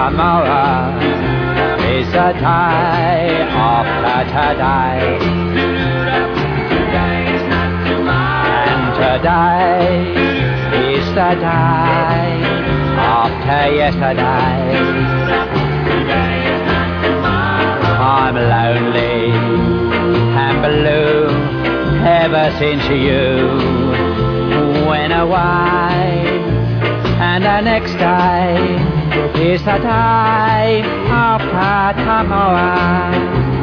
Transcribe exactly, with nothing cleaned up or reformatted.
tomorrow is the day after today, and today is the day after yesterday. I'm lonely and blue ever since you went away, and the next day is the day after tomorrow.